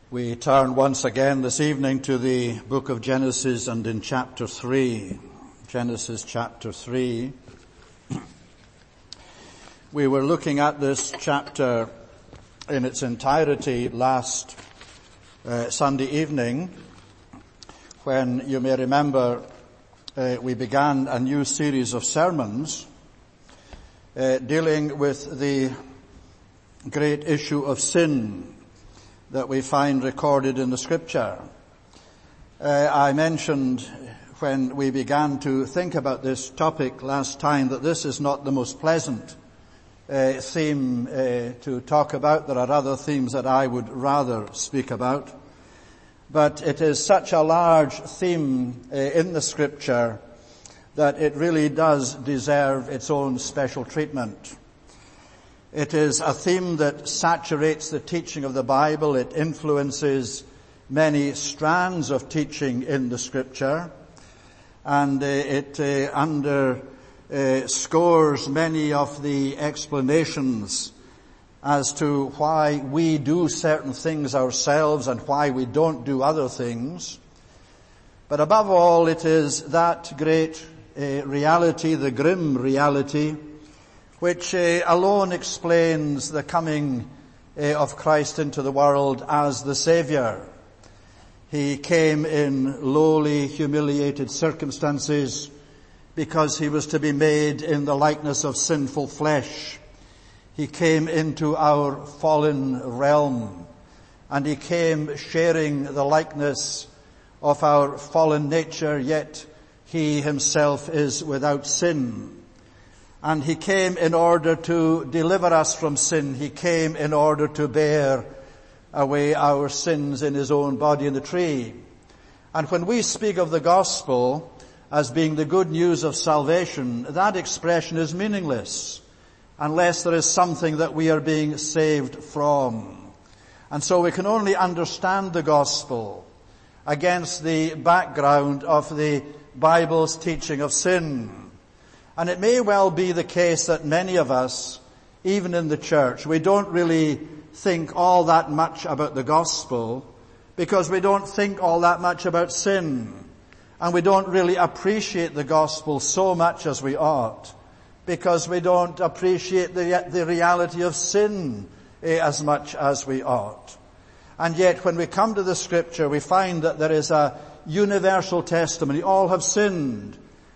We turn once again this evening to the book of Genesis and in chapter 3. Genesis chapter 3. We were looking at this chapter in its entirety last Sunday evening when, you may remember, we began a new series of sermons dealing with the great issue of sin that we find recorded in the Scripture. I mentioned when we began to think about this topic last time that this is not the most pleasant theme to talk about. There are other themes that I would rather speak about. But it is such a large theme in the Scripture that it really does deserve its own special treatment. It is a theme that saturates the teaching of the Bible. It influences many strands of teaching in the Scripture. And it underscores many of the explanations as to why we do certain things ourselves and why we don't do other things. But above all, it is that great reality, the grim reality, which alone explains the coming of Christ into the world as the Savior. He came in lowly, humiliated circumstances because he was to be made in the likeness of sinful flesh. He came into our fallen realm, and he came sharing the likeness of our fallen nature, yet he himself is without sin. And he came in order to deliver us from sin. He came in order to bear away our sins in his own body in the tree. And when we speak of the gospel as being the good news of salvation, that expression is meaningless unless there is something that we are being saved from. And so we can only understand the gospel against the background of the Bible's teaching of sin. And it may well be the case that many of us, even in the church, we don't really think all that much about the gospel because we don't think all that much about sin. And we don't really appreciate the gospel so much as we ought because we don't appreciate the reality of sin as much as we ought. And yet when we come to the Scripture, we find that there is a universal testimony. All have sinned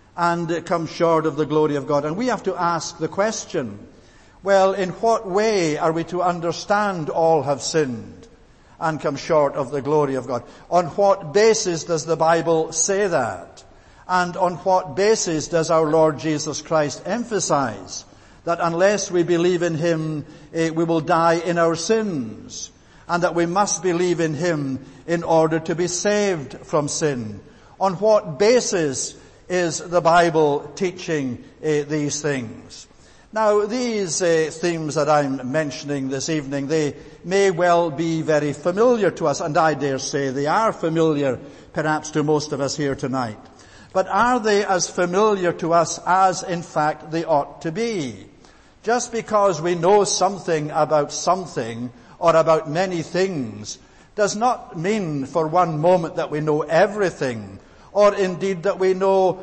and come short of the glory of God. And we have to ask the question, well, in what way are we to understand all have sinned and come short of the glory of God? On what basis does the Bible say that? And on what basis does our Lord Jesus Christ emphasize that unless we believe in him, we will die in our sins, and that we must believe in him in order to be saved from sin? On what basis is the Bible teaching these things? Now, these themes that I'm mentioning this evening, they may well be very familiar to us, and I dare say they are familiar perhaps to most of us here tonight. But are they as familiar to us as in fact they ought to be? Just because we know something about something or about many things does not mean for one moment that we know everything, or indeed that we know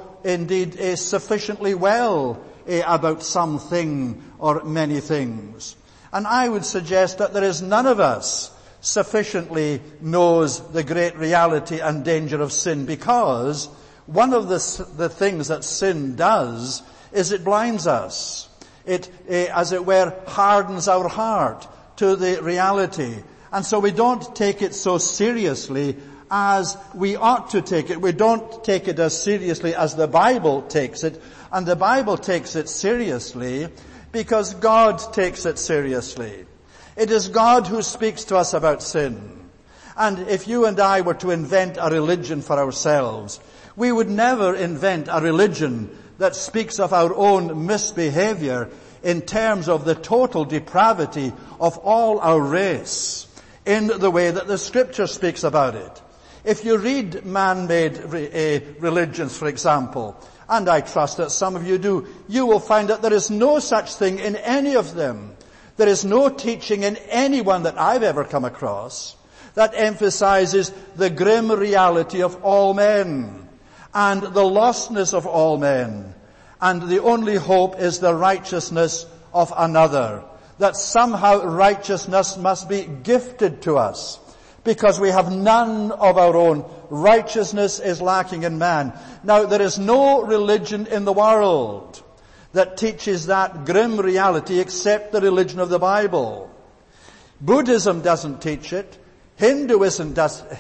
sufficiently well about something or many things. And I would suggest that there is none of us sufficiently knows the great reality and danger of sin, because one of the things that sin does is it blinds us. It, as it were, hardens our heart to the reality. And so we don't take it so seriously as we ought to take it. We don't take it as seriously as the Bible takes it. And the Bible takes it seriously because God takes it seriously. It is God who speaks to us about sin. And if you and I were to invent a religion for ourselves, we would never invent a religion that speaks of our own misbehavior in terms of the total depravity of all our race in the way that the Scripture speaks about it. If you read man-made religions, for example, and I trust that some of you do, you will find that there is no such thing in any of them. There is no teaching in any one that I've ever come across that emphasizes the grim reality of all men and the lostness of all men. And the only hope is the righteousness of another. That somehow righteousness must be gifted to us because we have none of our own. Righteousness is lacking in man. Now, there is no religion in the world that teaches that grim reality except the religion of the Bible. Buddhism doesn't teach it. Hinduism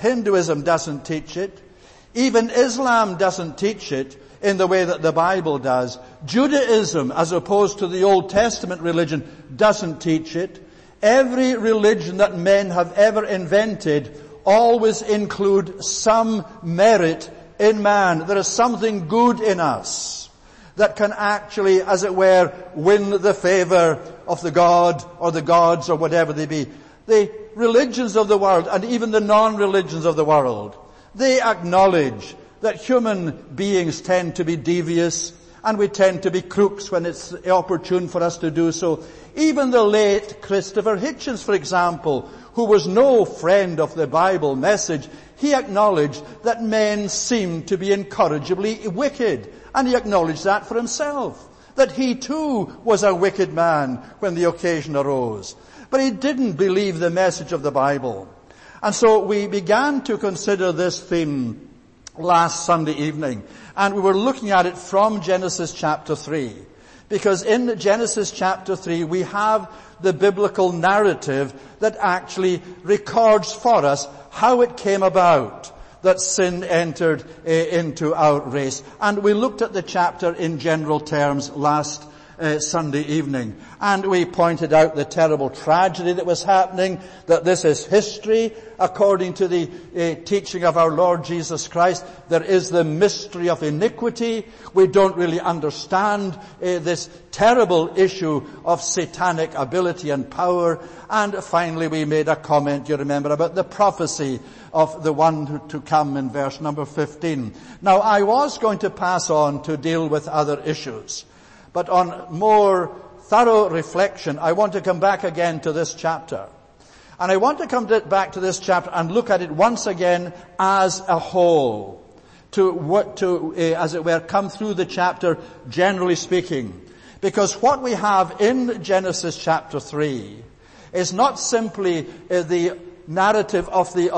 doesn't teach it. Even Islam doesn't teach it in the way that the Bible does. Judaism, as opposed to the Old Testament religion, doesn't teach it. Every religion that men have ever invented always include some merit in man. There is something good in us that can actually, as it were, win the favor of the God or the gods or whatever they be. The religions of the world and even the non-religions of the world, they acknowledge that human beings tend to be devious and we tend to be crooks when it's opportune for us to do so. Even the late Christopher Hitchens, for example, who was no friend of the Bible message, he acknowledged that men seemed to be incorrigibly wicked. And he acknowledged that for himself, that he too was a wicked man when the occasion arose. But he didn't believe the message of the Bible. And so we began to consider this theme last Sunday evening. And we were looking at it from Genesis chapter 3. Because in Genesis chapter 3 we have the biblical narrative that actually records for us how it came about that sin entered into our race. And we looked at the chapter in general terms last Sunday evening. And we pointed out the terrible tragedy that was happening, that this is history according to the teaching of our Lord Jesus Christ. There is the mystery of iniquity. We don't really understand this terrible issue of satanic ability and power. And finally we made a comment, you remember, about the prophecy of the one to come in verse number 15. Now I was going to pass on to deal with other issues, but on more thorough reflection, I want to come back again to this chapter. And I want to come back to this chapter and look at it once again as a whole. As it were, come through the chapter generally speaking. Because what we have in Genesis chapter 3 is not simply the narrative of the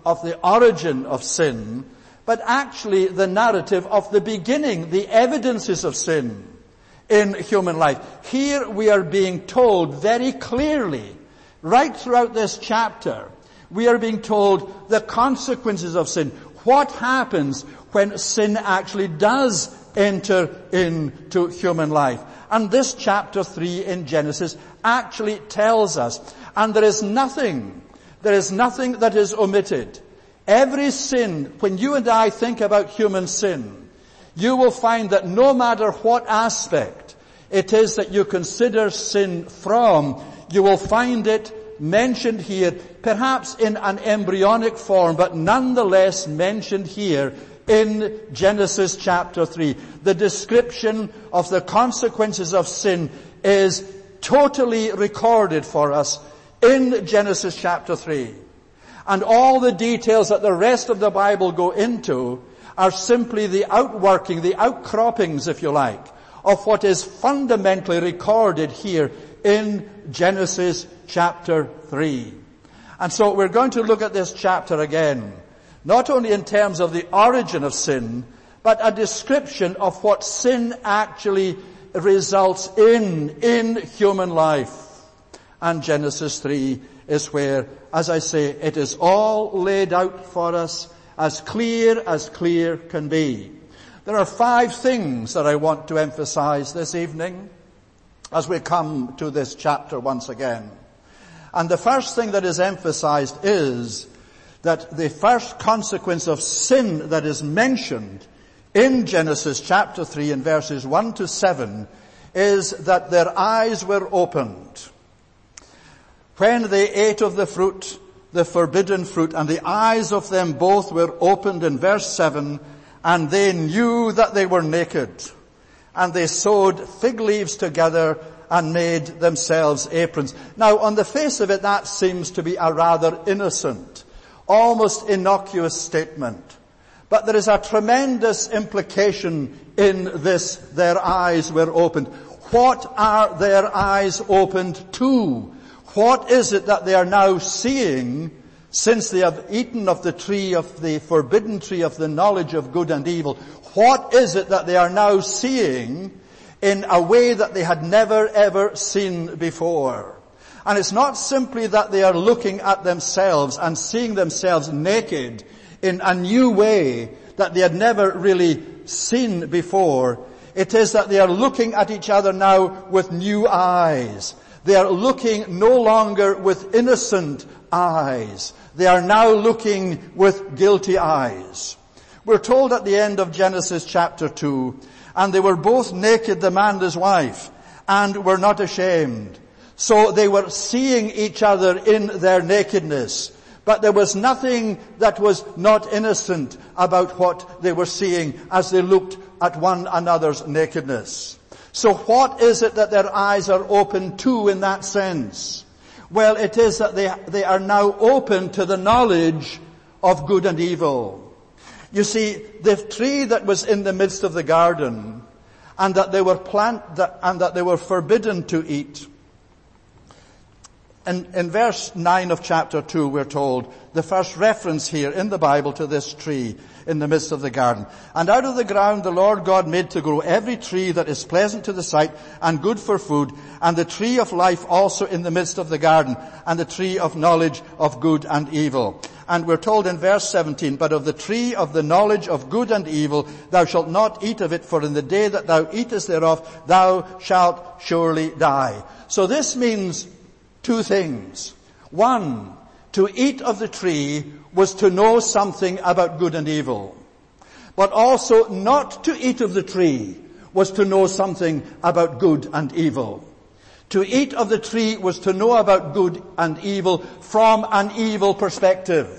origin of sin, but actually the narrative of the beginning, the evidences of sin in human life. Here we are being told very clearly, right throughout this chapter, we are being told the consequences of sin. What happens when sin actually does enter into human life? And this chapter 3 in Genesis actually tells us, and there is nothing that is omitted. Every sin, when you and I think about human sin, you will find that no matter what aspect it is that you consider sin from, you will find it mentioned here, perhaps in an embryonic form, but nonetheless mentioned here in Genesis chapter 3. The description of the consequences of sin is totally recorded for us in Genesis chapter 3. And all the details that the rest of the Bible go into are simply the outworking, the outcroppings, if you like, of what is fundamentally recorded here in Genesis chapter 3. And so we're going to look at this chapter again, not only in terms of the origin of sin, but a description of what sin actually results in human life. And Genesis 3 is where, as I say, it is all laid out for us as clear can be. There are 5 things that I want to emphasize this evening as we come to this chapter once again. And the first thing that is emphasized is that the first consequence of sin that is mentioned in Genesis chapter 3 in verses 1 to 7 is that their eyes were opened. When they ate of the fruit, the forbidden fruit, and the eyes of them both were opened in verse 7, and they knew that they were naked. And they sewed fig leaves together and made themselves aprons. Now, on the face of it, that seems to be a rather innocent almost innocuous statement. But there is a tremendous implication in this, their eyes were opened. What are their eyes opened to? What is it that they are now seeing since they have eaten of the tree of the forbidden tree of the knowledge of good and evil? What is it that they are now seeing in a way that they had never ever seen before? And it's not simply that they are looking at themselves and seeing themselves naked in a new way that they had never really seen before. It is that they are looking at each other now with new eyes. They are looking no longer with innocent eyes. They are now looking with guilty eyes. We're told at the end of Genesis chapter 2, and they were both naked, the man and his wife, and were not ashamed. So they were seeing each other in their nakedness. But there was nothing that was not innocent about what they were seeing as they looked at one another's nakedness. So what is it that their eyes are open to in that sense? Well, it is that they are now open to the knowledge of good and evil. You see, the tree that was in the midst of the garden, and that they were forbidden to eat. In verse 9 of chapter 2, we're told, the first reference here in the Bible to this tree in the midst of the garden. And out of the ground the Lord God made to grow every tree that is pleasant to the sight and good for food, and the tree of life also in the midst of the garden, and the tree of knowledge of good and evil. And we're told in verse 17, but of the tree of the knowledge of good and evil thou shalt not eat of it, for in the day that thou eatest thereof thou shalt surely die. So this means two things. One, to eat of the tree was to know something about good and evil. But also not to eat of the tree was to know something about good and evil. To eat of the tree was to know about good and evil from an evil perspective.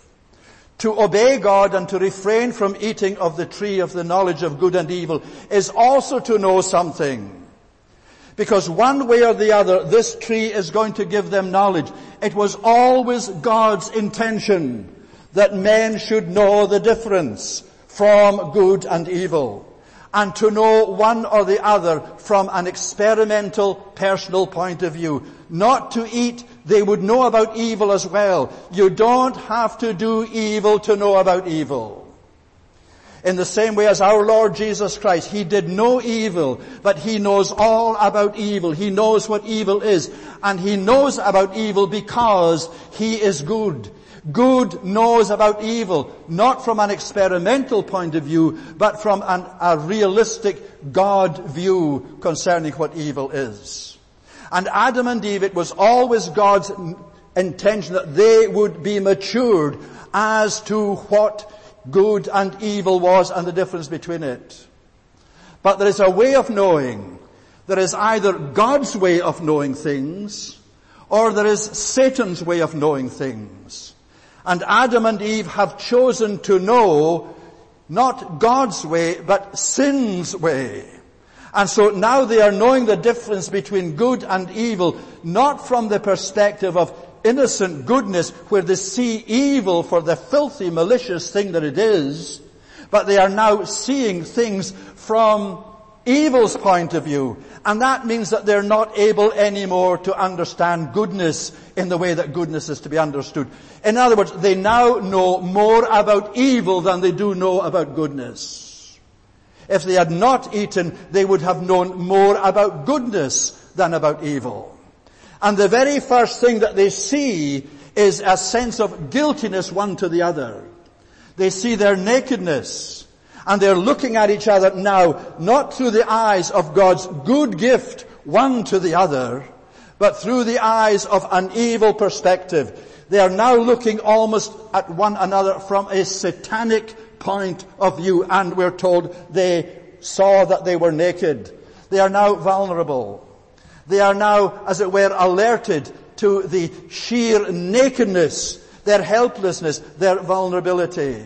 To obey God and to refrain from eating of the tree of the knowledge of good and evil is also to know something. Because one way or the other, this tree is going to give them knowledge. It was always God's intention that men should know the difference from good and evil, and to know one or the other from an experimental, personal point of view. Not to eat, they would know about evil as well. You don't have to do evil to know about evil. In the same way as our Lord Jesus Christ, He did no evil, but He knows all about evil. He knows what evil is, and He knows about evil because He is good. Good knows about evil, not from an experimental point of view, but from a realistic God view concerning what evil is. And Adam and Eve, it was always God's intention that they would be matured as to what good and evil was and the difference between it. But there is a way of knowing. There is either God's way of knowing things, or there is Satan's way of knowing things. And Adam and Eve have chosen to know not God's way, but sin's way. And so now they are knowing the difference between good and evil, not from the perspective of innocent goodness, where they see evil for the filthy, malicious thing that it is, but they are now seeing things from evil's point of view. And that means that they're not able anymore to understand goodness in the way that goodness is to be understood. In other words, they now know more about evil than they do know about goodness. If they had not eaten, they would have known more about goodness than about evil. And the very first thing that they see is a sense of guiltiness one to the other. They see their nakedness, and they're looking at each other now, not through the eyes of God's good gift one to the other, but through the eyes of an evil perspective. They are now looking almost at one another from a satanic point of view, and we're told they saw that they were naked. They are now vulnerable. They are now, as it were, alerted to the sheer nakedness, their helplessness, their vulnerability.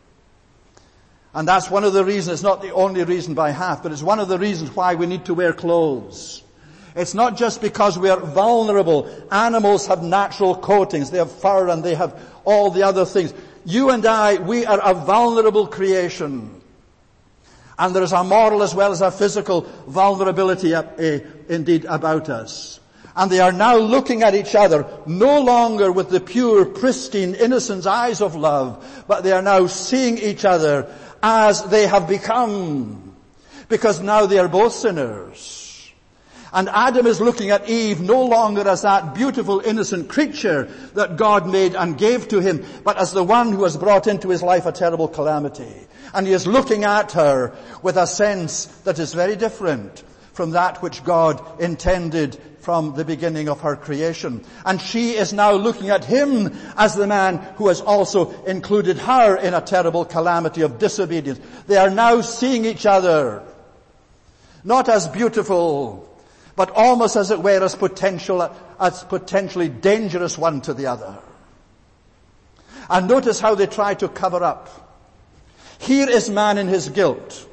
And that's one of the reasons, it's not the only reason by half, but it's one of the reasons why we need to wear clothes. It's not just because we are vulnerable. Animals have natural coatings. They have fur and they have all the other things. You and I, we are a vulnerable creation. And there is a moral as well as a physical vulnerability indeed about us. And they are now looking at each other no longer with the pure, pristine, innocent eyes of love, but they are now seeing each other as they have become. Because now they are both sinners. And Adam is looking at Eve no longer as that beautiful, innocent creature that God made and gave to him, but as the one who has brought into his life a terrible calamity. And he is looking at her with a sense that is very different from that which God intended from the beginning of her creation. And she is now looking at him as the man who has also included her in a terrible calamity of disobedience. They are now seeing each other not as beautiful, but almost as it were as potentially dangerous one to the other. And notice how they try to cover up. Here is man in his guilt,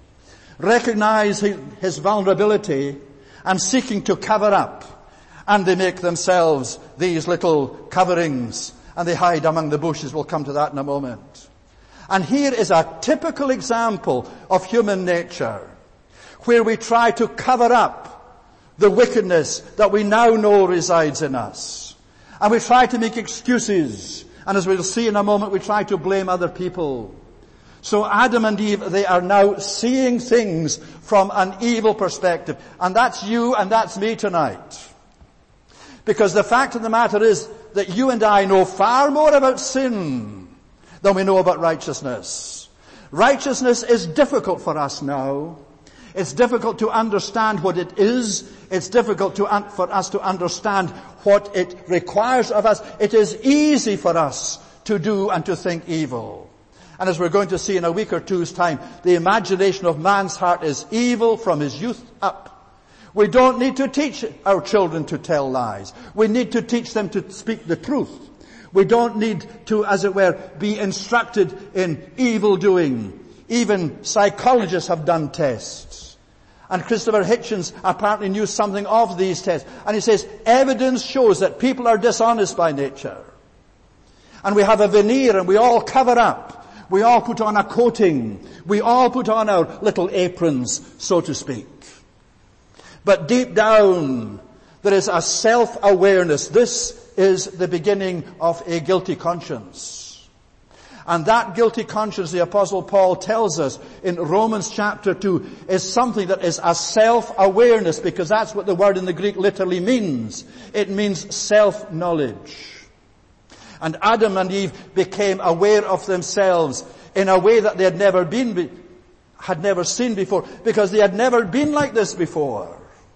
recognizing his vulnerability and seeking to cover up. And they make themselves these little coverings and they hide among the bushes. We'll come to that in a moment. And here is a typical example of human nature where we try to cover up the wickedness that we now know resides in us. And we try to make excuses. And as we'll see in a moment, we try to blame other people. So Adam and Eve, they are now seeing things from an evil perspective. And that's you and that's me tonight. Because the fact of the matter is that you and I know far more about sin than we know about righteousness. Righteousness is difficult for us now. It's difficult to understand what it is. It's difficult for us to understand what it requires of us. It is easy for us to do and to think evil. And as we're going to see in a week or two's time, the imagination of man's heart is evil from his youth up. We don't need to teach our children to tell lies. We need to teach them to speak the truth. We don't need to, as it were, be instructed in evil doing. Even psychologists have done tests. And Christopher Hitchens apparently knew something of these tests. And he says, evidence shows that people are dishonest by nature. And we have a veneer and we all cover up. We all put on a coating. We all put on our little aprons, so to speak. But deep down, there is a self-awareness. This is the beginning of a guilty conscience. And that guilty conscience, the Apostle Paul tells us in Romans chapter 2, is something that is a self-awareness, because that's what the word in the Greek literally means. It means self-knowledge. And Adam and Eve became aware of themselves in a way that they had never seen before, because they had never been like this before.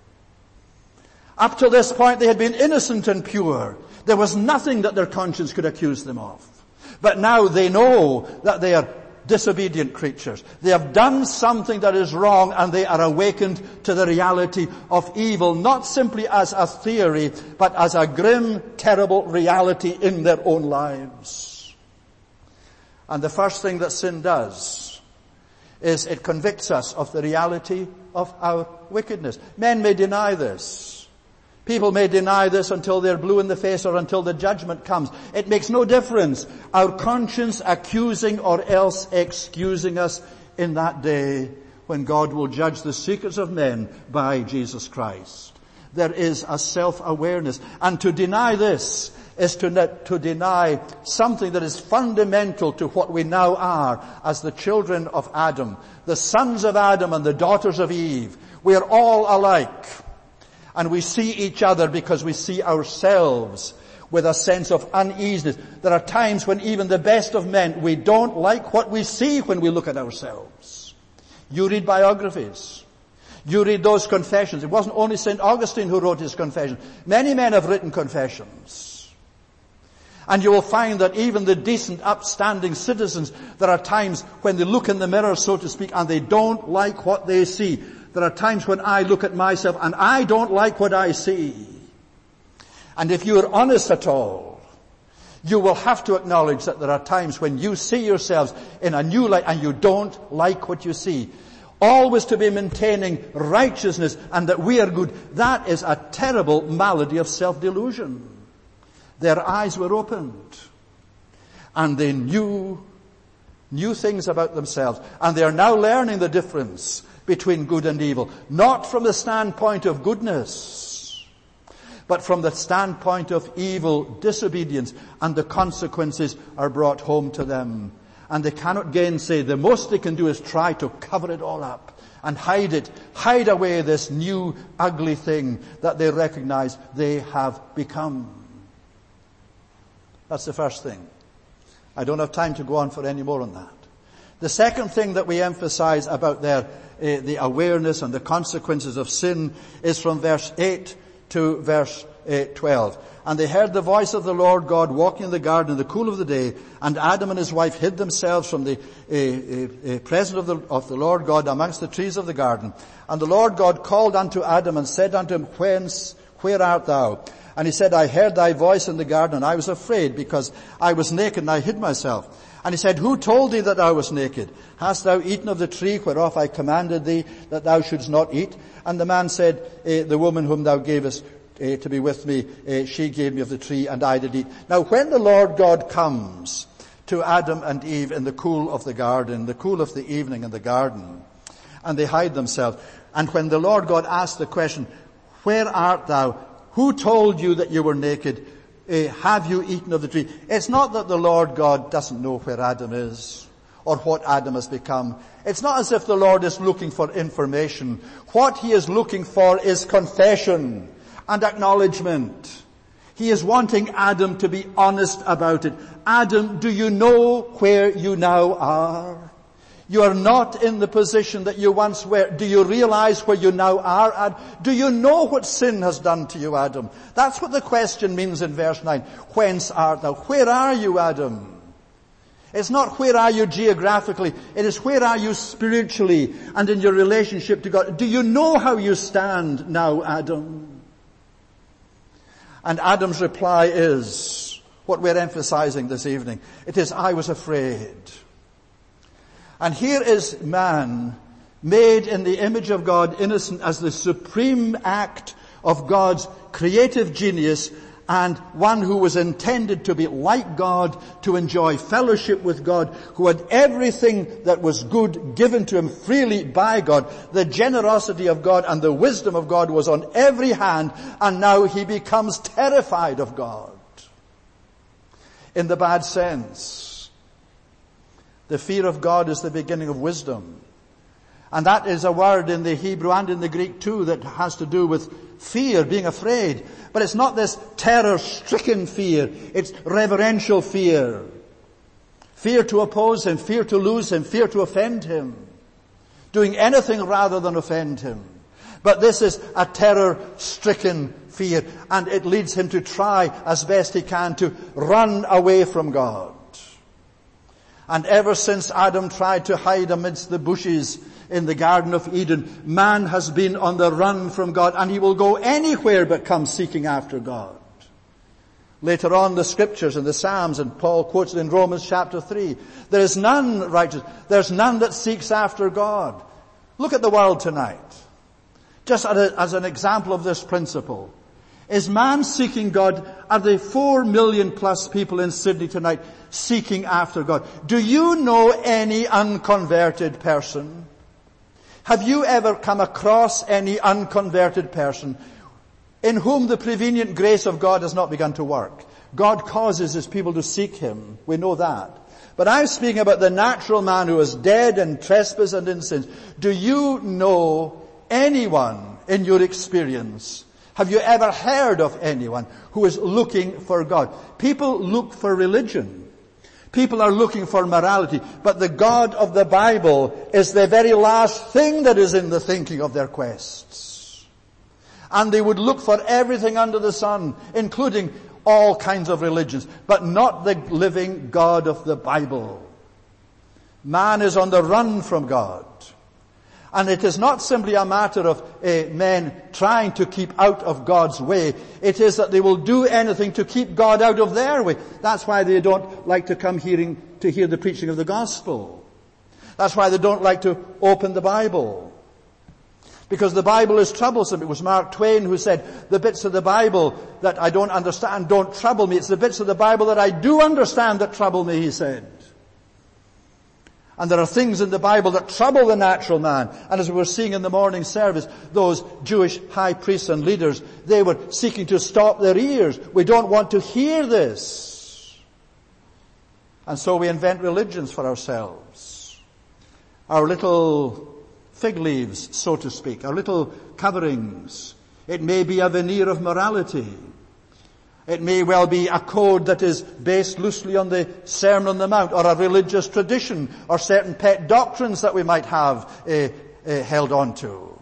Up to this point, they had been innocent and pure. There was nothing that their conscience could accuse them of. But now they know that they are disobedient creatures. They have done something that is wrong, and they are awakened to the reality of evil, not simply as a theory, but as a grim, terrible reality in their own lives. And the first thing that sin does is it convicts us of the reality of our wickedness. Men may deny this. People may deny this until they're blue in the face or until the judgment comes. It makes no difference. Our conscience accusing or else excusing us in that day when God will judge the secrets of men by Jesus Christ. There is a self-awareness. And to deny this is to deny something that is fundamental to what we now are as the children of Adam, the sons of Adam and the daughters of Eve. We are all alike. And we see each other because we see ourselves with a sense of uneasiness. There are times when even the best of men, we don't like what we see when we look at ourselves. You read biographies. You read those confessions. It wasn't only St. Augustine who wrote his confession. Many men have written confessions. And you will find that even the decent, upstanding citizens, there are times when they look in the mirror, so to speak, and they don't like what they see. There are times when I look at myself and I don't like what I see. And if you are honest at all, you will have to acknowledge that there are times when you see yourselves in a new light and you don't like what you see. always to be maintaining righteousness and that we are good. That is a terrible malady of self-delusion. Their eyes were opened and they knew things about themselves, and they are now learning the difference between good and evil, not from the standpoint of goodness, but from the standpoint of evil disobedience, and the consequences are brought home to them. And they cannot gainsay. The most they can do is try to cover it all up and hide away this new ugly thing that they recognize they have become. That's the first thing. I don't have time to go on for any more on that. The second thing that we emphasize about the awareness and the consequences of sin is from verse 8 to verse 12. And they heard the voice of the Lord God walking in the garden in the cool of the day, and Adam and his wife hid themselves from the presence of the Lord God amongst the trees of the garden. And the Lord God called unto Adam and said unto him, where art thou? And he said, I heard thy voice in the garden, and I was afraid, because I was naked, and I hid myself. And he said, who told thee that I was naked? Hast thou eaten of the tree whereof I commanded thee that thou shouldst not eat? And the man said, the woman whom thou gavest to be with me, she gave me of the tree, and I did eat. Now when the Lord God comes to Adam and Eve in the cool of the garden, the cool of the evening in the garden, and they hide themselves, and when the Lord God asks the question, where art thou? Who told you that you were naked? Have you eaten of the tree? It's not that the Lord God doesn't know where Adam is or what Adam has become. It's not as if the Lord is looking for information. What he is looking for is confession and acknowledgement. He is wanting Adam to be honest about it. Adam, do you know where you now are? You are not in the position that you once were. Do you realize where you now are, Adam? Do you know what sin has done to you, Adam? That's what the question means in verse 9. Whence art thou? Where are you, Adam? It's not where are you geographically. It is where are you spiritually and in your relationship to God. Do you know how you stand now, Adam? And Adam's reply is what we're emphasizing this evening. It is, I was afraid. And here is man, made in the image of God, innocent as the supreme act of God's creative genius, and one who was intended to be like God, to enjoy fellowship with God, who had everything that was good given to him freely by God. The generosity of God and the wisdom of God was on every hand, and now he becomes terrified of God. In the bad sense. The fear of God is the beginning of wisdom. And that is a word in the Hebrew and in the Greek too that has to do with fear, being afraid. But it's not this terror-stricken fear. It's reverential fear. Fear to oppose him, fear to lose him, fear to offend him. Doing anything rather than offend him. But this is a terror-stricken fear. And it leads him to try as best he can to run away from God. And ever since Adam tried to hide amidst the bushes in the Garden of Eden, man has been on the run from God, and he will go anywhere but come seeking after God. Later on, the scriptures and the Psalms, and Paul quotes it in Romans chapter 3, there is none righteous, there's none that seeks after God. Look at the world tonight. Just as an example of this principle. Is man seeking God? Are there 4 million plus people in Sydney tonight seeking after God? Do you know any unconverted person? Have you ever come across any unconverted person in whom the prevenient grace of God has not begun to work? God causes his people to seek him. We know that. But I'm speaking about the natural man who is dead in trespass and in sins. Do you know anyone in your experience? Have you ever heard of anyone who is looking for God? People look for religion. People are looking for morality. But the God of the Bible is the very last thing that is in the thinking of their quests. And they would look for everything under the sun, including all kinds of religions, but not the living God of the Bible. Man is on the run from God. And it is not simply a matter of men trying to keep out of God's way. It is that they will do anything to keep God out of their way. That's why they don't like to come to hear the preaching of the gospel. That's why they don't like to open the Bible. Because the Bible is troublesome. It was Mark Twain who said, the bits of the Bible that I don't understand don't trouble me. It's the bits of the Bible that I do understand that trouble me, he said. And there are things in the Bible that trouble the natural man. And as we were seeing in the morning service, those Jewish high priests and leaders, they were seeking to stop their ears. We don't want to hear this. And so we invent religions for ourselves. Our little fig leaves, so to speak, our little coverings. It may be a veneer of morality. It may well be a code that is based loosely on the Sermon on the Mount, or a religious tradition, or certain pet doctrines that we might have held on to.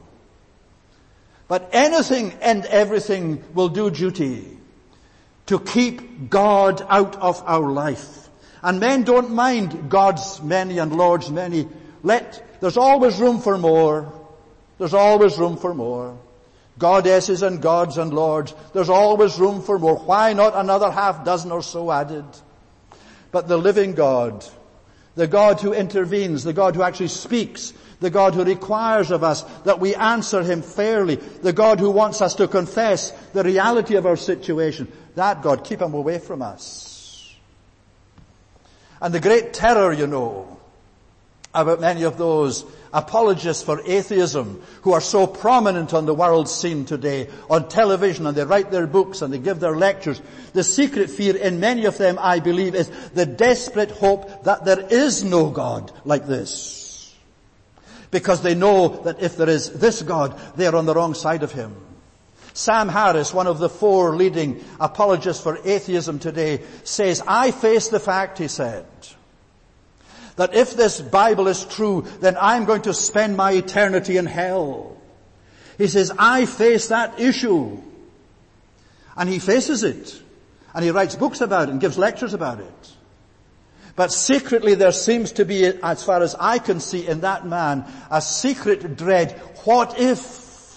But anything and everything will do duty to keep God out of our life. And men don't mind God's many and Lord's many. There's always room for more. There's always room for more. Goddesses and gods and lords, there's always room for more. Why not another half dozen or so added? But the living God, the God who intervenes, the God who actually speaks, the God who requires of us that we answer Him fairly, the God who wants us to confess the reality of our situation, that God, keep Him away from us. And the great terror, about many of those apologists for atheism who are so prominent on the world scene today, on television, and they write their books and they give their lectures. The secret fear in many of them, I believe, is the desperate hope that there is no God like this. Because they know that if there is this God, they are on the wrong side of Him. Sam Harris, one of the 4 leading apologists for atheism today, says, I face the fact, he said, that if this Bible is true, then I'm going to spend my eternity in hell. He says, I face that issue. And he faces it. And he writes books about it and gives lectures about it. But secretly there seems to be, as far as I can see in that man, a secret dread. What if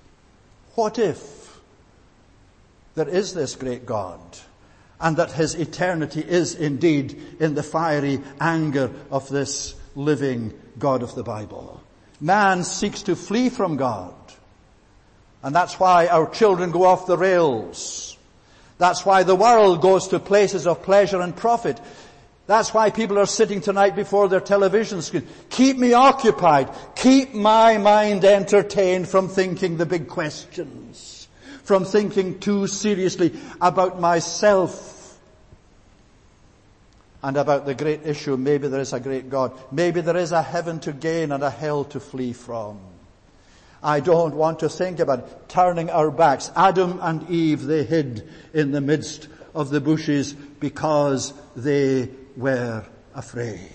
there is this great God? And that His eternity is indeed in the fiery anger of this living God of the Bible. Man seeks to flee from God. And that's why our children go off the rails. That's why the world goes to places of pleasure and profit. That's why people are sitting tonight before their television screen. Keep me occupied. Keep my mind entertained from thinking the big questions. From thinking too seriously about myself. And about the great issue, maybe there is a great God. Maybe there is a heaven to gain and a hell to flee from. I don't want to think about turning our backs. Adam and Eve, they hid in the midst of the bushes because they were afraid.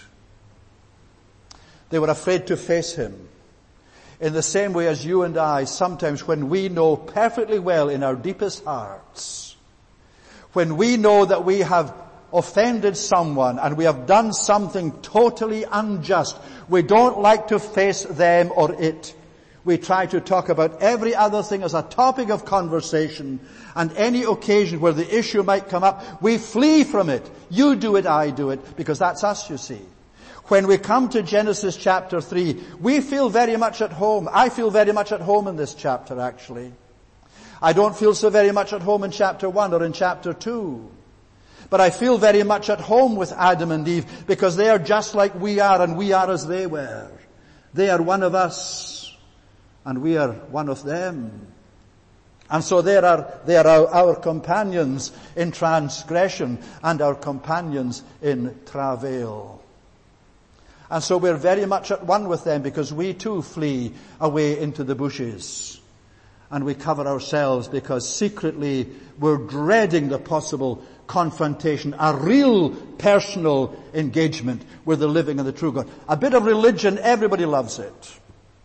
They were afraid to face Him. In the same way as you and I, sometimes when we know perfectly well in our deepest hearts, when we know that we have offended someone and we have done something totally unjust, we don't like to face them or it. We try to talk about every other thing as a topic of conversation, and any occasion where the issue might come up, we flee from it. You do it, I do it, because that's us, you see. When we come to Genesis chapter 3, we feel very much at home. I feel very much at home in this chapter, actually. I don't feel so very much at home in chapter 1 or in chapter 2. But I feel very much at home with Adam and Eve because they are just like we are, and we are as they were. They are one of us and we are one of them. And so they are our companions in transgression and our companions in travail. And so we're very much at one with them because we too flee away into the bushes. And we cover ourselves because secretly we're dreading the possible confrontation, a real personal engagement with the living and the true God. A bit of religion, everybody loves it.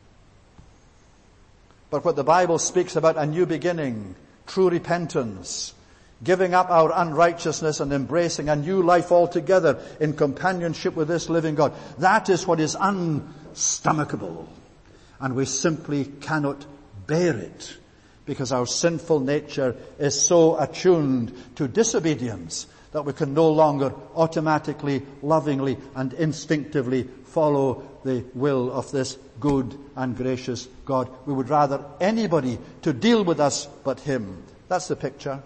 But what the Bible speaks about, a new beginning, true repentance, giving up our unrighteousness and embracing a new life altogether in companionship with this living God, that is what is unstomachable. And we simply cannot bear it because our sinful nature is so attuned to disobedience that we can no longer automatically, lovingly and instinctively follow the will of this good and gracious God. We would rather anybody to deal with us but Him. That's the picture.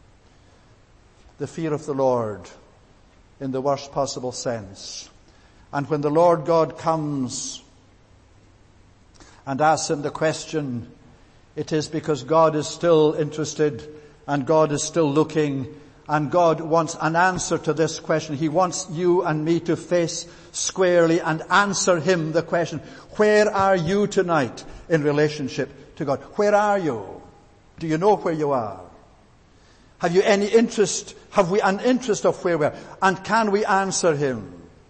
The fear of the Lord in the worst possible sense. And when the Lord God comes and asks him the question, it is because God is still interested and God is still looking, and God wants an answer to this question. He wants you and me to face squarely and answer Him the question, where are you tonight in relationship to God? Where are you? Do you know where you are? Have you any interest? Have we an interest of where we are? And can we answer Him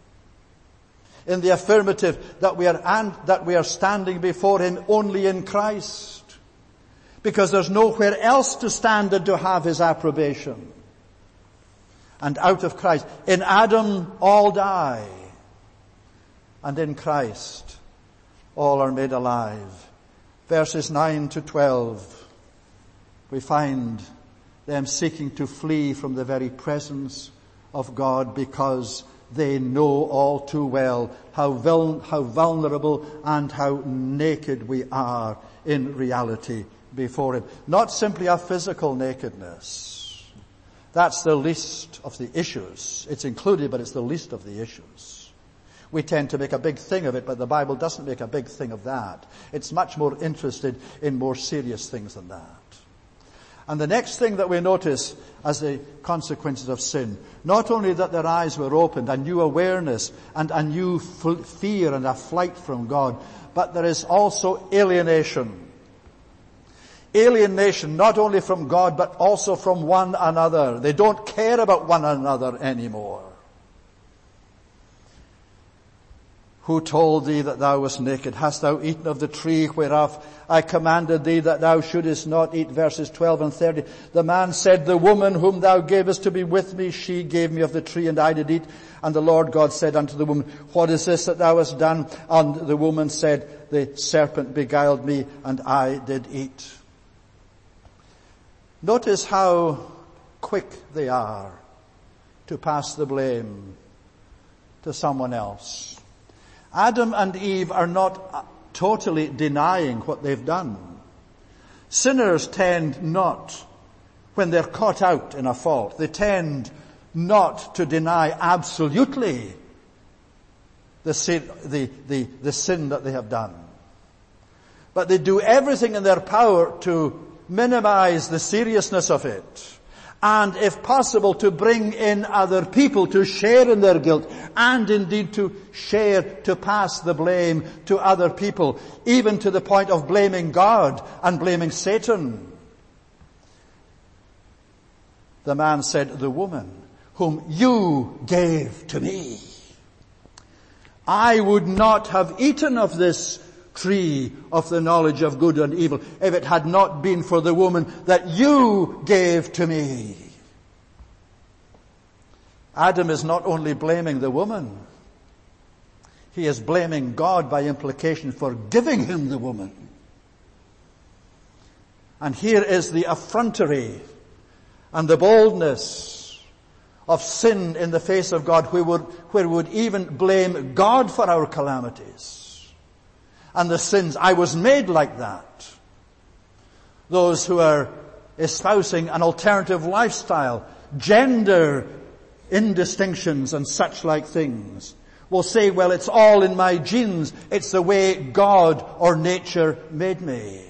in the affirmative that we are standing before Him only in Christ? Because there's nowhere else to stand and to have His approbation. And out of Christ, in Adam all die, and in Christ all are made alive. Verses 9 to 12, we find them seeking to flee from the very presence of God because they know all too well how vulnerable and how naked we are in reality before Him. Not simply a physical nakedness. That's the least of the issues. It's included, but it's the least of the issues. We tend to make a big thing of it, but the Bible doesn't make a big thing of that. It's much more interested in more serious things than that. And the next thing that we notice as the consequences of sin, not only that their eyes were opened, a new awareness and a new fear and a flight from God, but there is also alienation. Alienation not only from God but also from one another. They don't care about one another anymore. Who told thee that thou wast naked? Hast thou eaten of the tree whereof I commanded thee that thou shouldest not eat? Verses 12 and 30. The man said, the woman whom thou gavest to be with me, she gave me of the tree, and I did eat. And the Lord God said unto the woman, what is this that thou hast done? And the woman said, the serpent beguiled me, and I did eat. Notice how quick they are to pass the blame to someone else. Adam and Eve are not totally denying what they've done. Sinners tend not, when they're caught out in a fault, they tend not to deny absolutely the sin that they have done. But they do everything in their power to minimize the seriousness of it, and if possible to bring in other people to share in their guilt, and indeed to pass the blame to other people, even to the point of blaming God and blaming Satan. The man said, the woman whom you gave to me, I would not have eaten of this tree of the knowledge of good and evil if it had not been for the woman that you gave to me. Adam is not only blaming the woman, he is blaming God by implication for giving him the woman. And here is the effrontery and the boldness of sin in the face of God, where we would even blame God for our calamities and the sins. I was made like that. Those who are espousing an alternative lifestyle, gender indistinctions and such like things, will say, well, it's all in my genes. It's the way God or nature made me.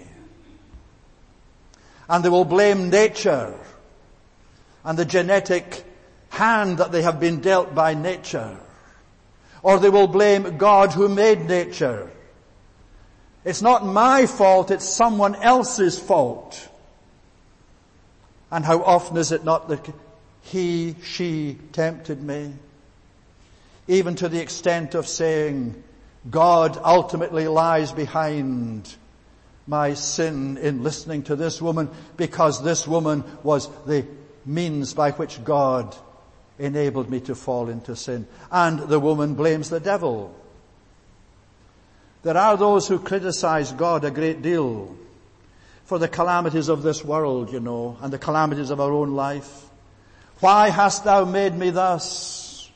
And they will blame nature and the genetic hand that they have been dealt by nature. Or they will blame God who made nature. It's not my fault, it's someone else's fault. And how often is it not that she tempted me? Even to the extent of saying, God ultimately lies behind my sin in listening to this woman, because this woman was the means by which God enabled me to fall into sin. And the woman blames the devil. There are those who criticize God a great deal for the calamities of this world, and the calamities of our own life. Why hast thou made me thus?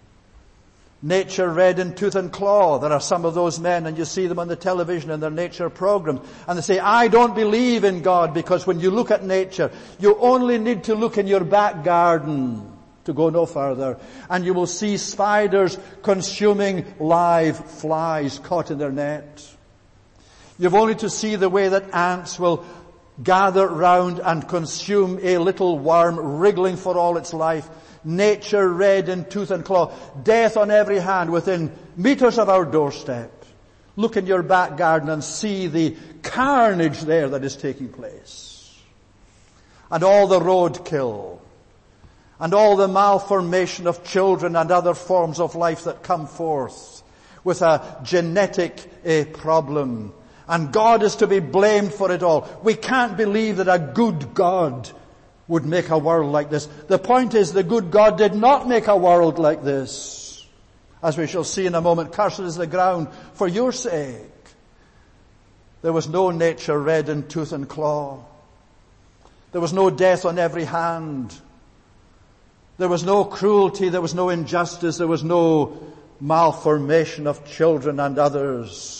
Nature red in tooth and claw. There are some of those men, and you see them on the television in their nature program, and they say, I don't believe in God, because when you look at nature, you only need to look in your back garden to go no further, and you will see spiders consuming live flies caught in their net. You've only to see the way that ants will gather round and consume a little worm wriggling for all its life. Nature red in tooth and claw. Death on every hand within meters of our doorstep. Look in your back garden and see the carnage there that is taking place. And all the roadkill. And all the malformation of children and other forms of life that come forth with a genetic problem. And God is to be blamed for it all. We can't believe that a good God would make a world like this. The point is, the good God did not make a world like this. As we shall see in a moment, cursed is the ground for your sake. There was no nature red in tooth and claw. There was no death on every hand. There was no cruelty. There was no injustice. There was no malformation of children and others.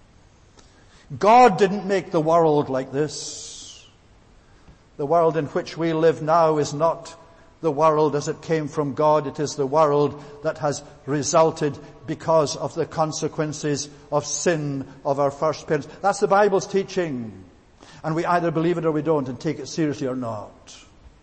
God didn't make the world like this. The world in which we live now is not the world as it came from God. It is the world that has resulted because of the consequences of sin of our first parents. That's the Bible's teaching. And we either believe it or we don't and take it seriously or not.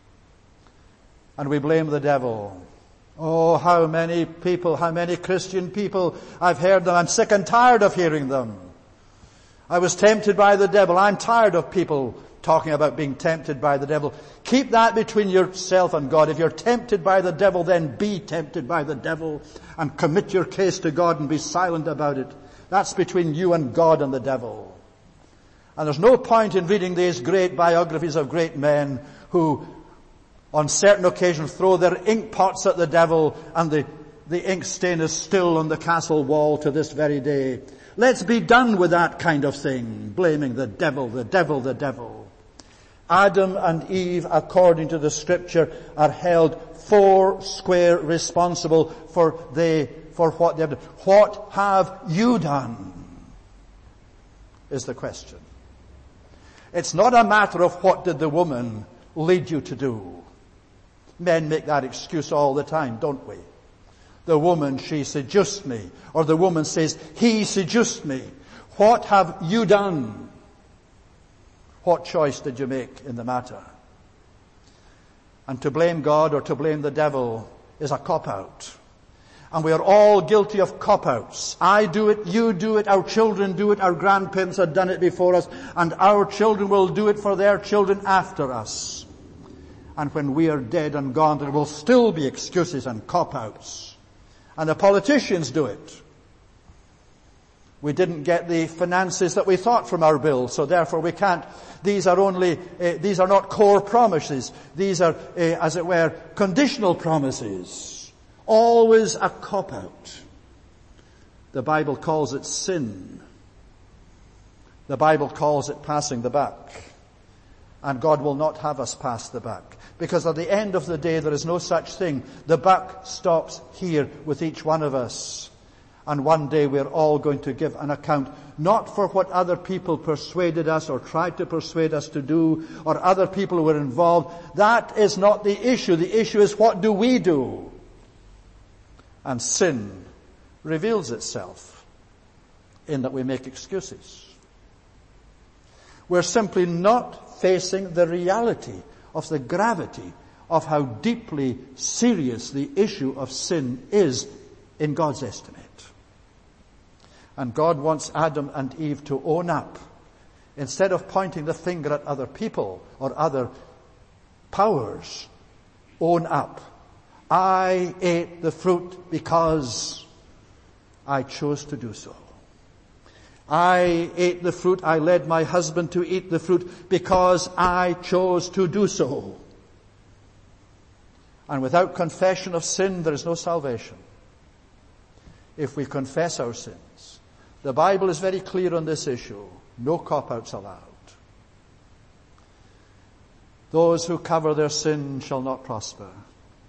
And we blame the devil. Oh, how many people, how many Christian people, I've heard them. I'm sick and tired of hearing them. I was tempted by the devil. I'm tired of people talking about being tempted by the devil. Keep that between yourself and God. If you're tempted by the devil, then be tempted by the devil and commit your case to God and be silent about it. That's between you and God and the devil. And there's no point in reading these great biographies of great men who on certain occasions throw their ink pots at the devil, and the ink stain is still on the castle wall to this very day. Let's be done with that kind of thing, blaming the devil, the devil, the devil. Adam and Eve, according to the Scripture, are held foursquare responsible for what they have done. What have you done? Is the question. It's not a matter of what did the woman lead you to do. Men make that excuse all the time, don't we? The woman, she seduced me. Or the woman says, he seduced me. What have you done? What choice did you make in the matter? And to blame God or to blame the devil is a cop-out. And we are all guilty of cop-outs. I do it, you do it, our children do it, our grandparents have done it before us, and our children will do it for their children after us. And when we are dead and gone, there will still be excuses and cop-outs. And the politicians do it. We didn't get the finances that we thought from our bill, so therefore we can't. These are not core promises. These are, as it were, conditional promises. Always a cop-out. The Bible calls it sin. The Bible calls it passing the buck. And God will not have us pass the buck. Because at the end of the day, there is no such thing. The buck stops here with each one of us. And one day we're all going to give an account, not for what other people persuaded us or tried to persuade us to do, or other people who were involved. That is not the issue. The issue is, what do we do? And sin reveals itself in that we make excuses. We're simply not facing the reality of the gravity of how deeply serious the issue of sin is in God's estimate. And God wants Adam and Eve to own up. Instead of pointing the finger at other people or other powers, own up. I ate the fruit because I chose to do so. I ate the fruit, I led my husband to eat the fruit because I chose to do so. And without confession of sin, there is no salvation. If we confess our sins, the Bible is very clear on this issue. No cop-outs allowed. Those who cover their sin shall not prosper.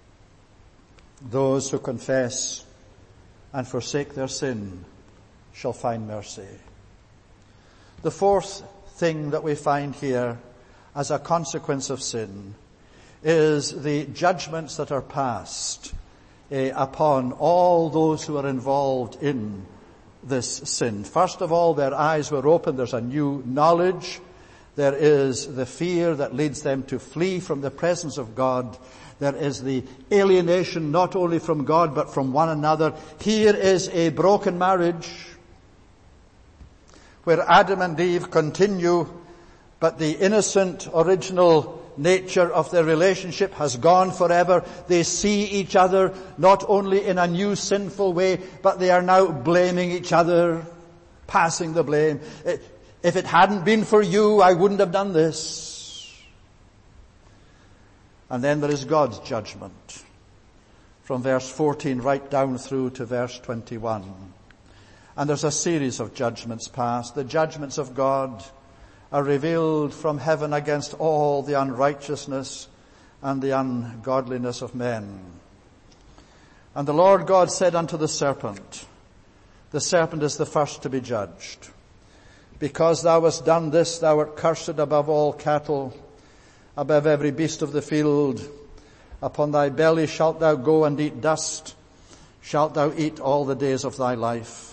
Those who confess and forsake their sin shall find mercy. The fourth thing that we find here as a consequence of sin is the judgments that are passed upon all those who are involved in this sin. First of all, their eyes were opened. There's a new knowledge. There is the fear that leads them to flee from the presence of God. There is the alienation not only from God but from one another. Here is a broken marriage where Adam and Eve continue, but the innocent original nature of their relationship has gone forever. They see each other not only in a new sinful way, but they are now blaming each other, passing the blame. If it hadn't been for you, I wouldn't have done this. And then there is God's judgment from verse 14 right down through to verse 21. And there's a series of judgments passed. The judgments of God are revealed from heaven against all the unrighteousness and the ungodliness of men. And the Lord God said unto the serpent is the first to be judged. Because thou hast done this, thou art cursed above all cattle, above every beast of the field. Upon thy belly shalt thou go and eat dust, shalt thou eat all the days of thy life.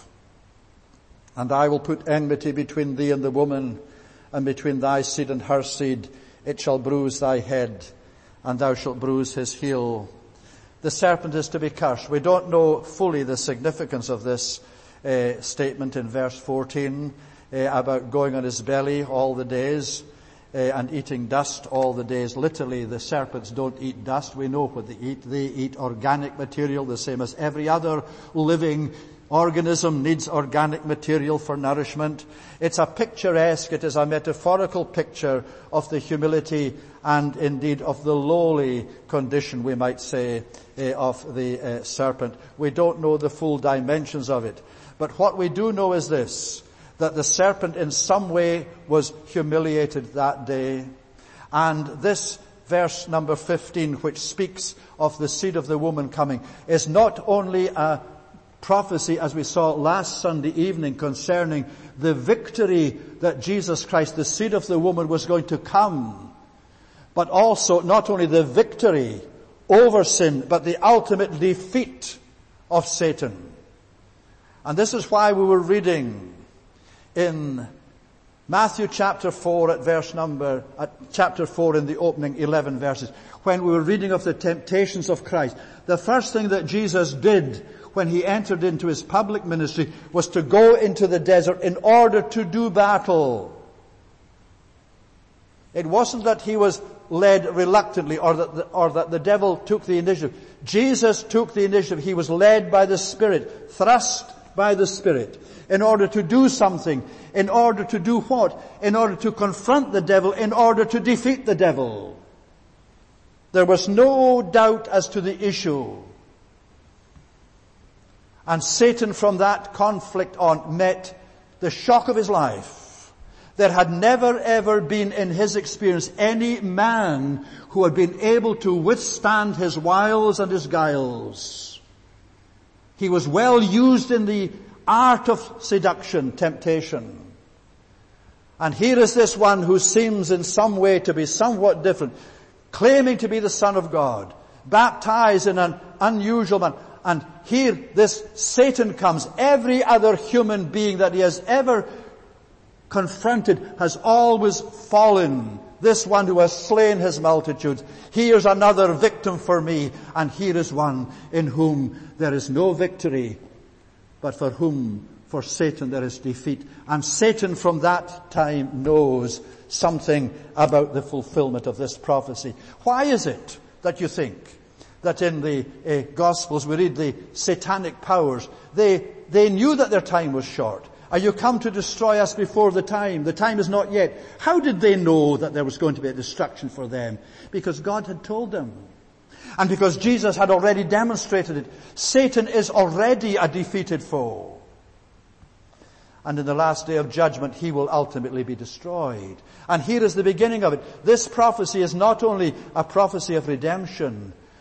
And I will put enmity between thee and the woman, and between thy seed and her seed. It shall bruise thy head, and thou shalt bruise his heel. The serpent is to be cursed. We don't know fully the significance of this statement in verse 14 about going on his belly all the days and eating dust all the days. Literally, the serpents don't eat dust. We know what they eat. They eat organic material, the same as every other living organism needs organic material for nourishment. It's a picturesque, it is a metaphorical picture of the humility and indeed of the lowly condition, we might say, of the serpent. We don't know the full dimensions of it. But what we do know is this, that the serpent in some way was humiliated that day. And this verse number 15, which speaks of the seed of the woman coming, is not only a prophecy, as we saw last Sunday evening, concerning the victory that Jesus Christ, the seed of the woman, was going to come, but also not only the victory over sin, but the ultimate defeat of Satan. And this is why we were reading in Matthew chapter 4 chapter 4 in the opening 11 verses, when we were reading of the temptations of Christ. The first thing that Jesus did when he entered into his public ministry was to go into the desert in order to do battle. It wasn't that he was led reluctantly or that the devil took the initiative. Jesus took the initiative. He was led by the Spirit, thrust by the Spirit, in order to do something. In order to do what? In order to confront the devil, in order to defeat the devil. There was no doubt as to the issue. And Satan, from that conflict on, met the shock of his life. There had never ever been in his experience any man who had been able to withstand his wiles and his guiles. He was well used in the art of seduction, temptation. And here is this one who seems in some way to be somewhat different, claiming to be the Son of God, baptized in an unusual manner. And here this Satan comes. Every other human being that he has ever confronted has always fallen. This one who has slain his multitudes. Here's another victim for me. And here is one in whom there is no victory, but for Satan there is defeat. And Satan from that time knows something about the fulfillment of this prophecy. Why is it that you think that in the Gospels we read the satanic powers? They knew that their time was short. Are you come to destroy us before the time? The time is not yet. How did they know that there was going to be a destruction for them? Because God had told them. And because Jesus had already demonstrated it. Satan is already a defeated foe. And in the last day of judgment, he will ultimately be destroyed. And here is the beginning of it. This prophecy is not only a prophecy of redemption,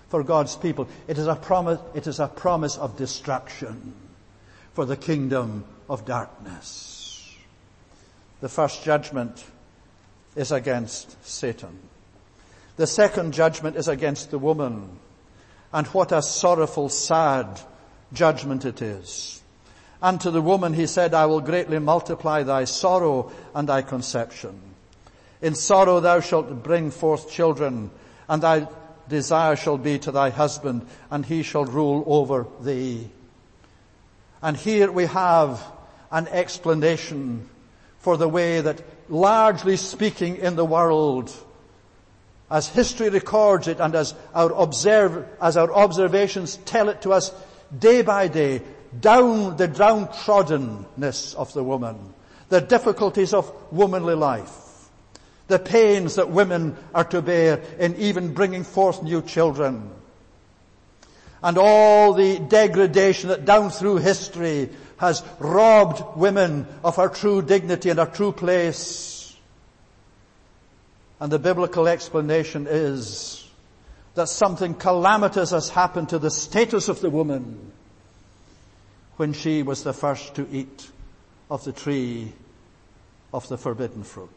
for God's people. It is a promise of destruction for the kingdom of darkness. The first judgment is against Satan. The second judgment is against the woman. And what a sorrowful, sad judgment it is. And to the woman he said, I will greatly multiply thy sorrow and thy conception. In sorrow thou shalt bring forth children, and thy desire shall be to thy husband, and he shall rule over thee. And here we have an explanation for the way that, largely speaking, in the world, as history records it and as our observations tell it to us day by day, the downtroddenness of the woman, the difficulties of womanly life, the pains that women are to bear in even bringing forth new children, and all the degradation that down through history has robbed women of her true dignity and her true place. And the biblical explanation is that something calamitous has happened to the status of the woman when she was the first to eat of the tree of the forbidden fruit.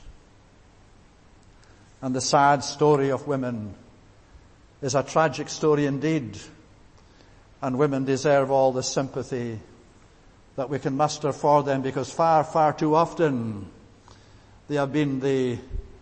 And the sad story of women is a tragic story indeed, and women deserve all the sympathy that we can muster for them, because far, far too often they have been the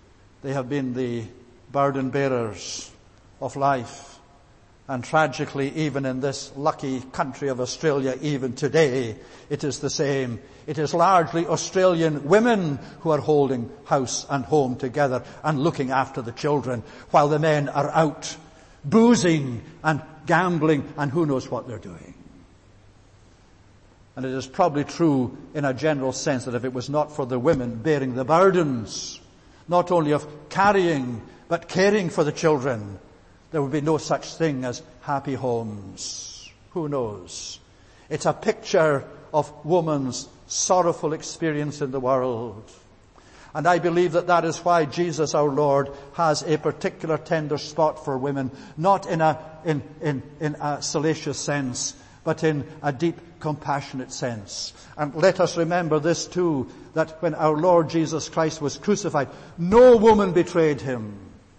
burden bearers of life. And tragically, even in this lucky country of Australia, even today, it is the same. It is largely Australian women who are holding house and home together and looking after the children, while the men are out boozing and gambling and who knows what they're doing. And it is probably true in a general sense that if it was not for the women bearing the burdens, not only of carrying, but caring for the children, there would be no such thing as happy homes. Who knows? It's a picture of woman's sorrowful experience in the world. And I believe that is why Jesus our Lord has a particular tender spot for women, not in a salacious sense, but in a deep compassionate sense. And let us remember this too, that when our Lord Jesus Christ was crucified, no woman betrayed him.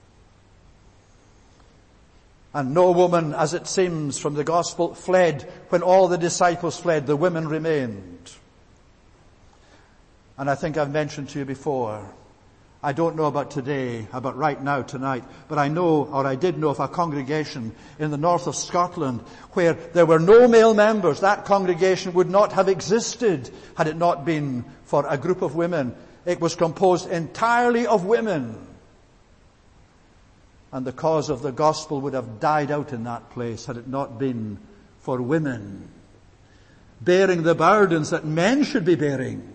And no woman, as it seems from the gospel, fled. When all the disciples fled, the women remained. And I think I've mentioned to you before, I don't know about today, about right now, tonight, but I know, or I did know of a congregation in the north of Scotland where there were no male members. That congregation would not have existed had it not been for a group of women. It was composed entirely of women. And the cause of the gospel would have died out in that place had it not been for women bearing the burdens that men should be bearing.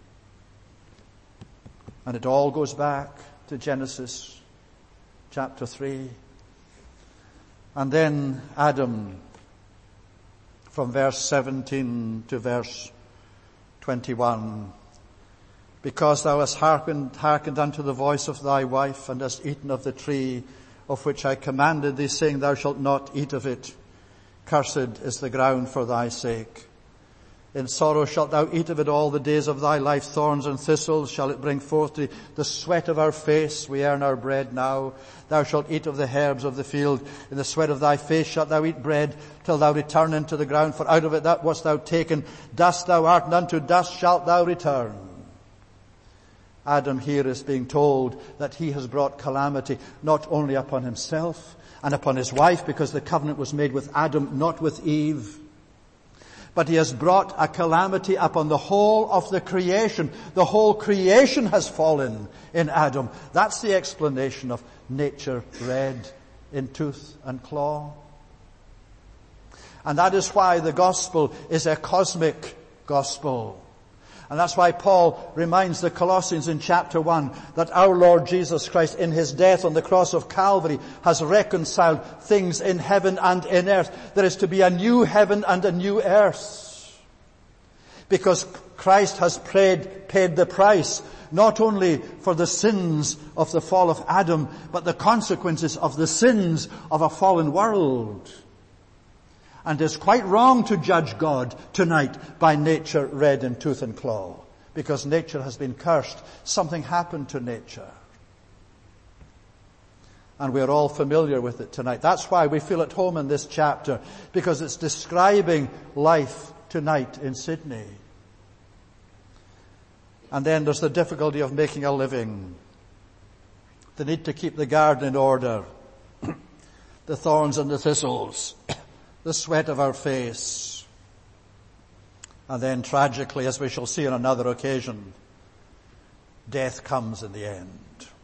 And it all goes back to Genesis chapter 3. And then Adam, from verse 17 to verse 21. Because thou hast hearkened unto the voice of thy wife, and hast eaten of the tree of which I commanded thee, saying, thou shalt not eat of it. Cursed is the ground for thy sake. In sorrow shalt thou eat of it all the days of thy life. Thorns and thistles shall it bring forth to thee. The sweat of our face, we earn our bread now. Thou shalt eat of the herbs of the field. In the sweat of thy face shalt thou eat bread, till thou return into the ground. For out of it that wast thou taken. Dust thou art, and unto dust shalt thou return. Adam here is being told that he has brought calamity not only upon himself and upon his wife, because the covenant was made with Adam, not with Eve, but he has brought a calamity upon the whole of the creation. The whole creation has fallen in Adam. That's the explanation of nature red in tooth and claw. And that is why the gospel is a cosmic gospel. And that's why Paul reminds the Colossians in chapter 1 that our Lord Jesus Christ in his death on the cross of Calvary has reconciled things in heaven and in earth. There is to be a new heaven and a new earth. Because Christ has paid the price, not only for the sins of the fall of Adam, but the consequences of the sins of a fallen world. And it's quite wrong to judge God tonight by nature red in tooth and claw, because nature has been cursed. Something happened to nature. And we're all familiar with it tonight. That's why we feel at home in this chapter, because it's describing life tonight in Sydney. And then there's the difficulty of making a living. The need to keep the garden in order. The thorns and the thistles. The sweat of our face. And then tragically, as we shall see on another occasion, death comes in the end.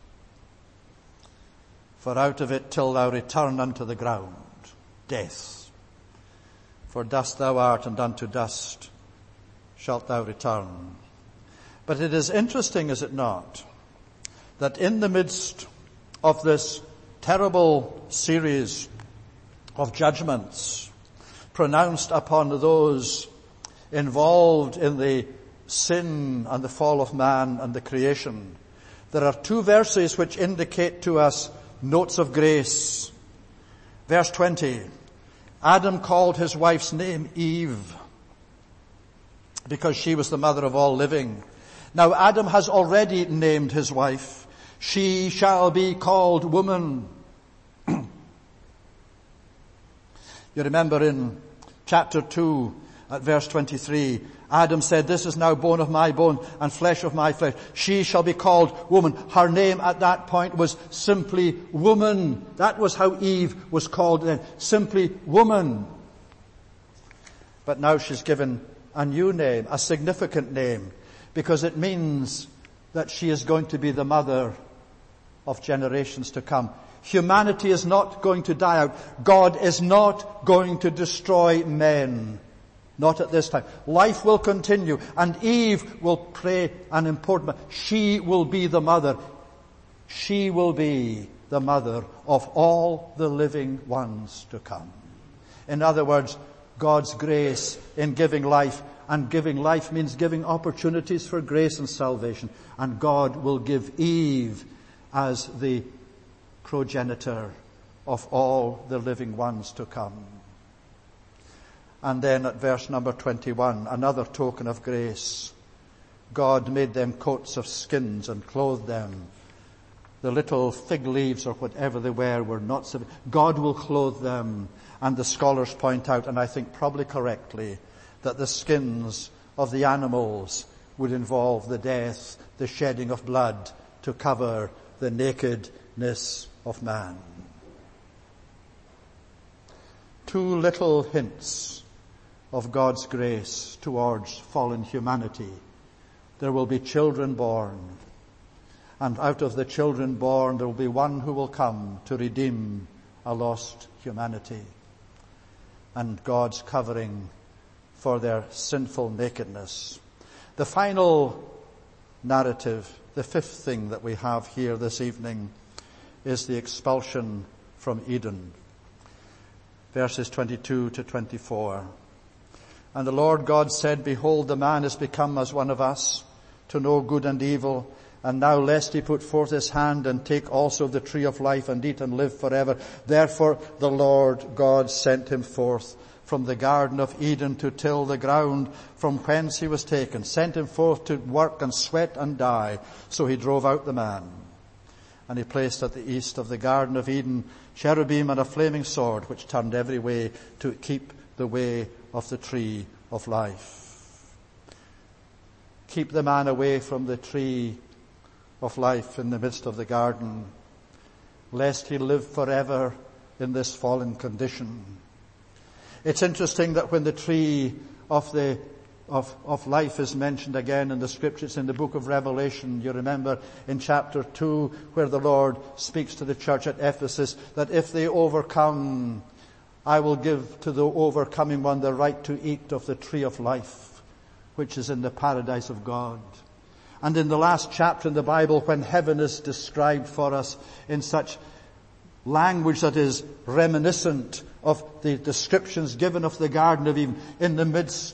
For out of it till thou return unto the ground, death. For dust thou art, and unto dust shalt thou return. But it is interesting, is it not, that in the midst of this terrible series of judgments pronounced upon those involved in the sin and the fall of man and the creation, there are two verses which indicate to us notes of grace. Verse 20, Adam called his wife's name Eve because she was the mother of all living. Now Adam has already named his wife. She shall be called woman. You remember in chapter 2 at verse 23, Adam said, this is now bone of my bone and flesh of my flesh. She shall be called woman. Her name at that point was simply woman. That was how Eve was called then. Simply woman. But now she's given a new name, a significant name, because it means that she is going to be the mother of generations to come. Humanity is not going to die out. God is not going to destroy men. Not at this time. Life will continue, and Eve will play an important part. She will be the mother. She will be the mother of all the living ones to come. In other words, God's grace in giving life, and giving life means giving opportunities for grace and salvation. And God will give Eve as the progenitor of all the living ones to come. And then at verse number 21, another token of grace. God made them coats of skins and clothed them. The little fig leaves or whatever they were not. God will clothe them. And the scholars point out, and I think probably correctly, that the skins of the animals would involve the death, the shedding of blood to cover the nakedness of man. Two little hints of God's grace towards fallen humanity. There will be children born, and out of the children born there will be one who will come to redeem a lost humanity, and God's covering for their sinful nakedness. The final narrative, the fifth thing that we have here this evening, is the expulsion from Eden. Verses 22 to 24. And the Lord God said, behold, the man is become as one of us, to know good and evil. And now lest he put forth his hand and take also of the tree of life and eat and live forever. Therefore the Lord God sent him forth from the Garden of Eden to till the ground from whence he was taken. Sent him forth to work and sweat and die. So he drove out the man. And he placed at the east of the Garden of Eden cherubim and a flaming sword, which turned every way to keep the way of the tree of life. Keep the man away from the tree of life in the midst of the garden, lest he live forever in this fallen condition. It's interesting that when the tree of life is mentioned again in the scriptures in the book of Revelation, you remember in chapter 2 where the Lord speaks to the church at Ephesus that if they overcome, I will give to the overcoming one the right to eat of the tree of life, which is in the paradise of God. And in the last chapter in the Bible, when heaven is described for us in such language that is reminiscent of the descriptions given of the Garden of Eden, in the midst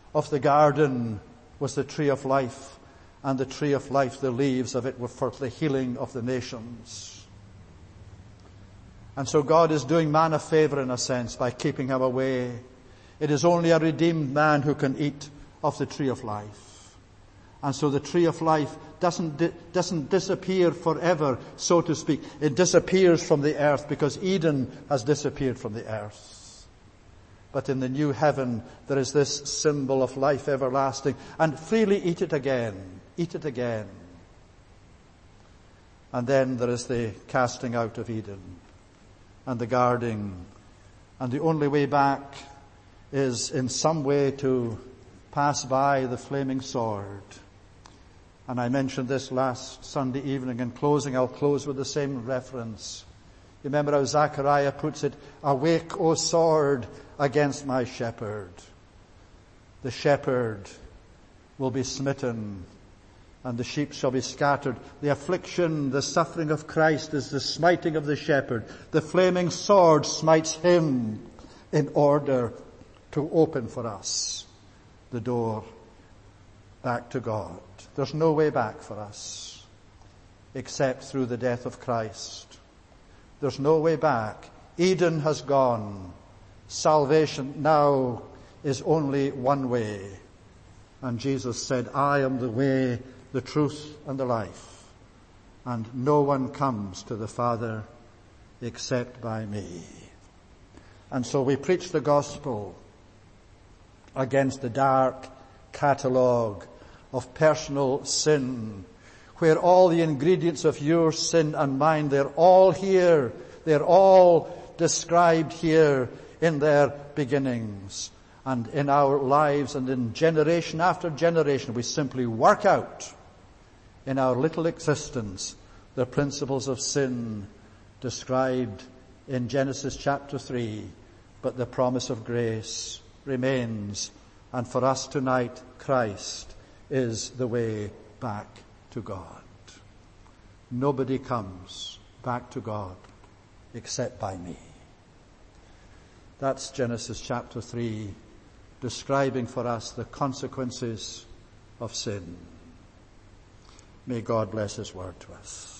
of the garden was the tree of life, and the tree of life, the leaves of it were for the healing of the nations. And so God is doing man a favor in a sense by keeping him away. It is only a redeemed man who can eat of the tree of life. And so the tree of life doesn't disappear forever, so to speak. It disappears from the earth because Eden has disappeared from the earth. But in the new heaven, there is this symbol of life everlasting. And freely eat it again. Eat it again. And then there is the casting out of Eden and the guarding. And the only way back is in some way to pass by the flaming sword. And I mentioned this last Sunday evening. In closing, I'll close with the same reference. You remember how Zechariah puts it, "Awake, O sword, against my shepherd." The shepherd will be smitten, and the sheep shall be scattered. The affliction, the suffering of Christ is the smiting of the shepherd. The flaming sword smites him in order to open for us the door back to God. There's no way back for us except through the death of Christ. There's no way back. Eden has gone. Salvation now is only one way. And Jesus said, "I am the way, the truth, and the life. And no one comes to the Father except by me." And so we preach the gospel against the dark catalogue of personal sin, where all the ingredients of your sin and mine, they're all here. They're all described here in their beginnings. And in our lives and in generation after generation, we simply work out in our little existence the principles of sin described in Genesis chapter 3. But the promise of grace remains. And for us tonight, Christ is the way back to God. Nobody comes back to God except by me. That's Genesis chapter 3, describing for us the consequences of sin. May God bless his word to us.